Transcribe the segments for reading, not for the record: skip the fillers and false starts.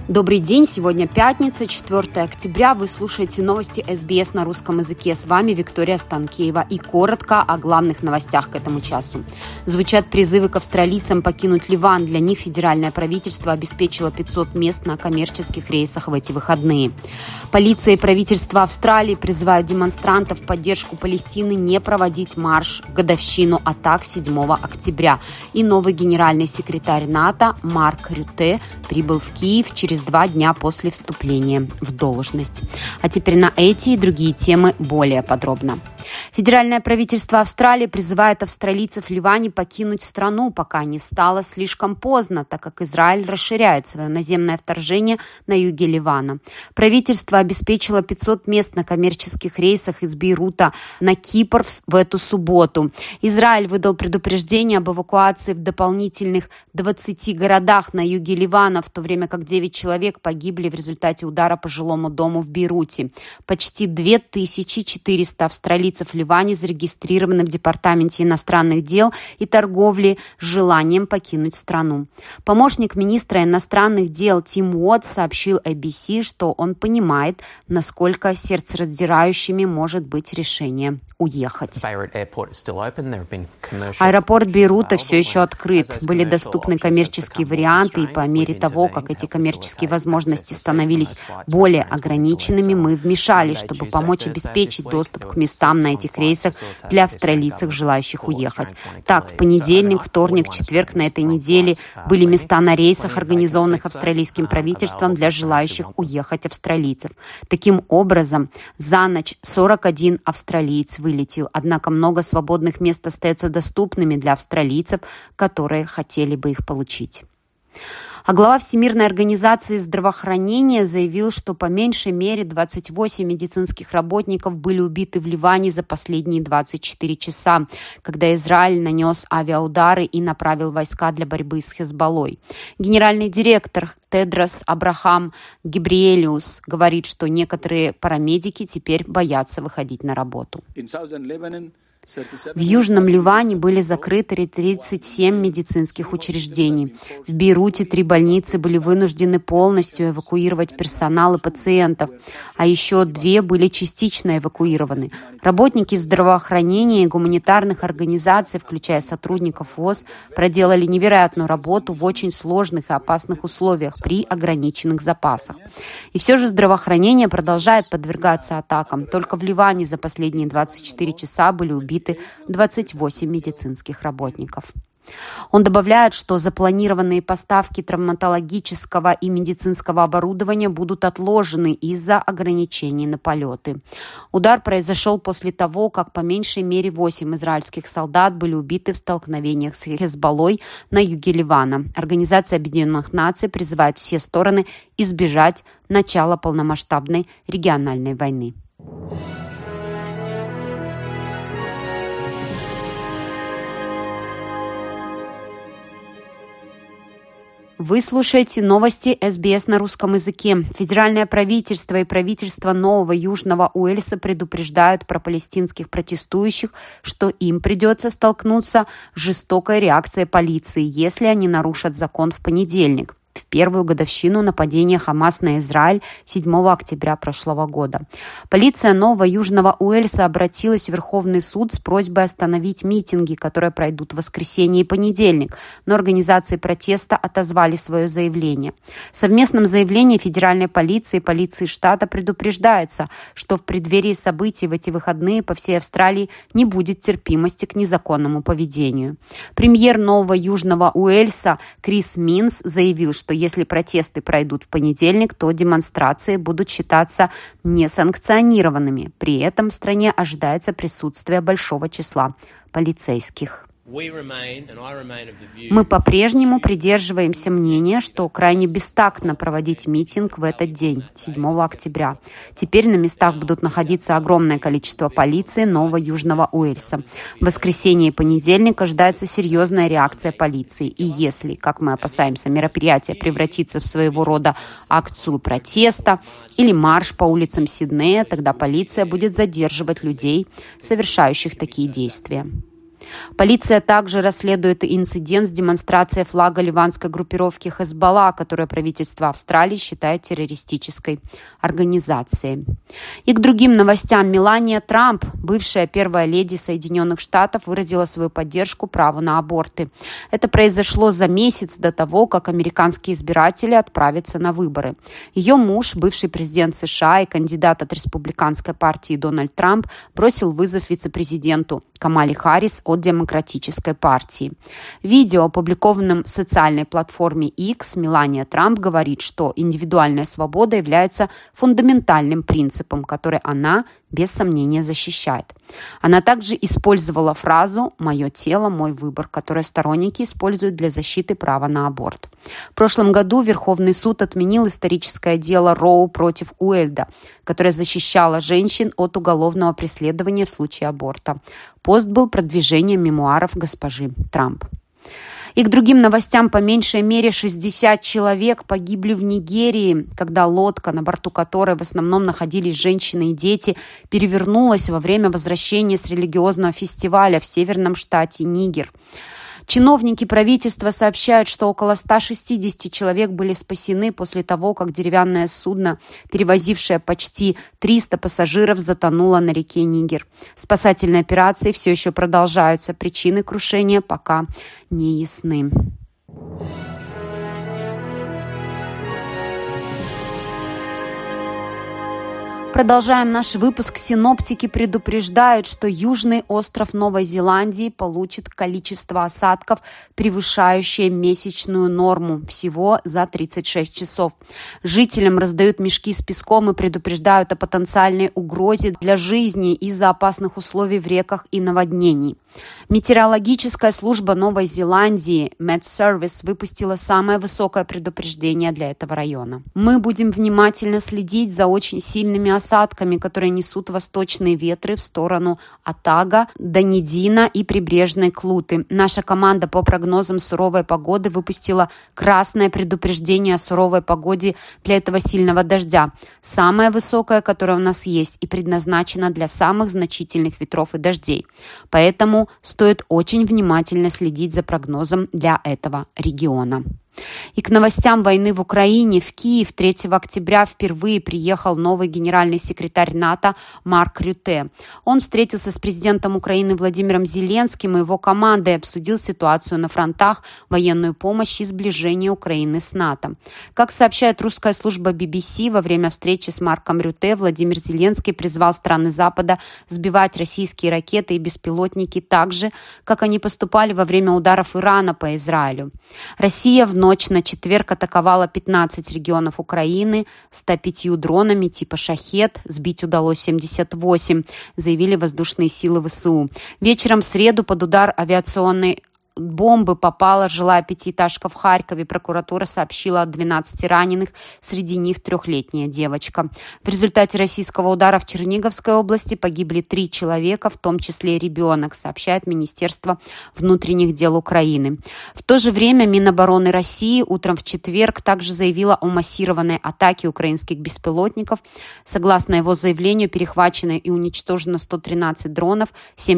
Добрый день, сегодня пятница, 4 октября. Вы слушаете новости СБС на русском языке. С вами Виктория Станкеева. И коротко о главных новостях к этому часу. Звучат призывы к австралийцам покинуть Ливан. Для них федеральное правительство обеспечило 500 мест на коммерческих рейсах в эти выходные. Полиция и правительство Австралии призывают демонстрантов в поддержку Палестины не проводить марш в годовщину атак 7 октября. И новый генеральный секретарь НАТО Марк Рютте прибыл в Киев через 2 дня после вступления в должность. А теперь на эти и другие темы более подробно. Федеральное правительство Австралии призывает австралийцев в Ливане покинуть страну, пока не стало слишком поздно, так как Израиль расширяет свое наземное вторжение на юге Ливана. Правительство обеспечило 500 мест на коммерческих рейсах из Бейрута на Кипр в эту субботу. Израиль выдал предупреждение об эвакуации в дополнительных 20 городах на юге Ливана, в то время как 9 человек погибли в результате удара по жилому дому в Бейруте. Почти 2400 австралийцев в Ливане зарегистрированы в Департаменте иностранных дел и торговли с желанием покинуть страну. Помощник министра иностранных дел Тим Уотс сообщил ABC, что он понимает, насколько сердцераздирающими может быть решение уехать. Аэропорт Бейрута все еще открыт. Были доступны коммерческие варианты, и по мере того, как эти коммерческие возможности становились более ограниченными, мы вмешались, чтобы помочь обеспечить доступ к местам на этих рейсах для австралийцев, желающих уехать. Так, в понедельник, вторник, четверг на этой неделе были места на рейсах, организованных австралийским правительством для желающих уехать австралийцев. Таким образом, за ночь 41 австралиец вылетел, однако много свободных мест остается доступными для австралийцев, которые хотели бы их получить. А глава Всемирной организации здравоохранения заявил, что по меньшей мере 28 медицинских работников были убиты в Ливане за последние 24 часа, когда Израиль нанес авиаудары и направил войска для борьбы с Хезболлой. Генеральный директор Тедрос Абрахам Гебриелиус говорит, что некоторые парамедики теперь боятся выходить на работу. В Южном Ливане были закрыты 37 медицинских учреждений. В Бейруте 3 больницы были вынуждены полностью эвакуировать персонал и пациентов, а еще 2 были частично эвакуированы. Работники здравоохранения и гуманитарных организаций, включая сотрудников ВОЗ, проделали невероятную работу в очень сложных и опасных условиях при ограниченных запасах. И все же здравоохранение продолжает подвергаться атакам. Только в Ливане за последние 24 часа были убиты 28 медицинских работников. Он добавляет, что запланированные поставки травматологического и медицинского оборудования будут отложены из-за ограничений на полеты. Удар произошел после того, как по меньшей мере 8 израильских солдат были убиты в столкновениях с Хезболлой на юге Ливана. Организация Объединенных Наций призывает все стороны избежать начала полномасштабной региональной войны. Вы слушаете новости СБС на русском языке. Федеральное правительство и правительство Нового Южного Уэльса предупреждают про палестинских протестующих, что им придется столкнуться с жестокой реакцией полиции, если они нарушат закон в понедельник, в первую годовщину нападения Хамас на Израиль 7 октября прошлого года. Полиция Нового Южного Уэльса обратилась в Верховный суд с просьбой остановить митинги, которые пройдут в воскресенье и понедельник, но организации протеста отозвали свое заявление. В совместном заявлении федеральной полиции и полиции штата предупреждается, что в преддверии событий в эти выходные по всей Австралии не будет терпимости к незаконному поведению. Премьер Нового Южного Уэльса Крис Минс заявил, что если протесты пройдут в понедельник, то демонстрации будут считаться несанкционированными. При этом в стране ожидается присутствие большого числа полицейских. Мы по-прежнему придерживаемся мнения, что крайне бестактно проводить митинг в этот день, 7 октября. Теперь на местах будут находиться огромное количество полиции Нового Южного Уэльса. В воскресенье и понедельник ожидается серьезная реакция полиции. И если, как мы опасаемся, мероприятие превратится в своего рода акцию протеста или марш по улицам Сиднея, тогда полиция будет задерживать людей, совершающих такие действия. Полиция также расследует инцидент с демонстрацией флага ливанской группировки Хезболла, которую правительство Австралии считает террористической организацией. И к другим новостям. Мелания Трамп, бывшая первая леди Соединенных Штатов, выразила свою поддержку праву на аборты. Это произошло за месяц до того, как американские избиратели отправятся на выборы. Ее муж, бывший президент США и кандидат от республиканской партии Дональд Трамп, бросил вызов вице-президенту Камале Харрис от Демократической партии. В видео, опубликованном в социальной платформе X, Мелания Трамп говорит, что индивидуальная свобода является фундаментальным принципом, который она без сомнения защищает. Она также использовала фразу «моё тело, мой выбор», которую сторонники используют для защиты права на аборт. В прошлом году Верховный суд отменил историческое дело Роу против Уэйда, которое защищало женщин от уголовного преследования в случае аборта. Пост был продвижением мемуаров госпожи Трамп. И к другим новостям. По меньшей мере 60 человек погибли в Нигерии, когда лодка, на борту которой в основном находились женщины и дети, перевернулась во время возвращения с религиозного фестиваля в северном штате Нигер. Чиновники правительства сообщают, что около 160 человек были спасены после того, как деревянное судно, перевозившее почти 300 пассажиров, затонуло на реке Нигер. Спасательные операции все еще продолжаются. Причины крушения пока не ясны. Продолжаем наш выпуск. Синоптики предупреждают, что южный остров Новой Зеландии получит количество осадков, превышающее месячную норму, всего за 36 часов. Жителям раздают мешки с песком и предупреждают о потенциальной угрозе для жизни из-за опасных условий в реках и наводнений. Метеорологическая служба Новой Зеландии Met Service выпустила самое высокое предупреждение для этого района. Мы будем внимательно следить за очень сильными осадками, которые несут восточные ветры в сторону Отага, Данидина и прибрежной Клуты. Наша команда по прогнозам суровой погоды выпустила красное предупреждение о суровой погоде для этого сильного дождя. Самое высокое, которое у нас есть, и предназначено для самых значительных ветров и дождей. Поэтому стоит очень внимательно следить за прогнозом для этого региона. И к новостям войны в Украине. В Киев 3 октября впервые приехал новый генеральный секретарь НАТО Марк Рютте. Он встретился с президентом Украины Владимиром Зеленским и его командой, обсудил ситуацию на фронтах, военную помощь и сближение Украины с НАТО. Как сообщает русская служба BBC, во время встречи с Марком Рютте Владимир Зеленский призвал страны Запада сбивать российские ракеты и беспилотники так же, как они поступали во время ударов Ирана по Израилю. Россия в ночь на четверг атаковала 15 регионов Украины 105 дронами типа «Шахед». Сбить удалось 78, заявили воздушные силы ВСУ. Вечером в среду под удар авиационной бомбы попала жилая пятиэтажка в Харькове. Прокуратура сообщила о 12 раненых, среди них 3-летняя девочка. В результате российского удара в Черниговской области погибли 3 человека, в том числе и ребенок, сообщает Министерство внутренних дел Украины. В то же время Минобороны России утром в четверг также заявила о массированной атаке украинских беспилотников. Согласно его заявлению, перехвачено и уничтожено 113 дронов,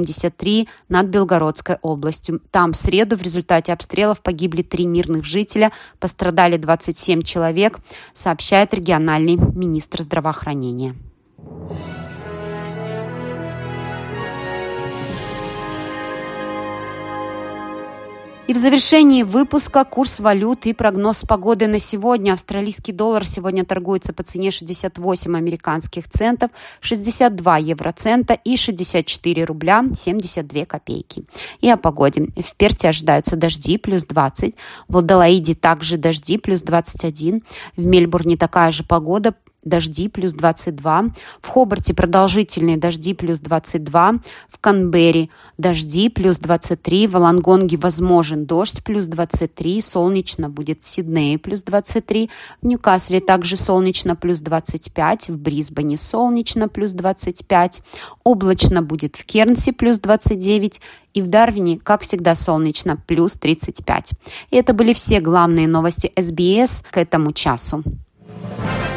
73 над Белгородской областью. Там в среду в результате обстрелов погибли 3 мирных жителя, пострадали 27 человек, сообщает региональный министр здравоохранения. И в завершении выпуска курс валют и прогноз погоды на сегодня. Австралийский доллар сегодня торгуется по цене 68 американских центов, 62 евроцента и 64 рубля 72 копейки. И о погоде. В Перте ожидаются дожди, плюс 20. В Аделаиде также дожди, плюс 21. В Мельбурне такая же погода, дожди, плюс 22. В Хобарте продолжительные дожди, плюс 22. В Канберре дожди, плюс 23. В Волонгонге возможен дождь, плюс 23. Солнечно будет в Сиднее, плюс 23. В Ньюкасле также солнечно, плюс 25. В Брисбене солнечно, плюс 25. Облачно будет в Кернсе, плюс 29. И в Дарвине, как всегда, солнечно, плюс 35. И это были все главные новости СБС к этому часу.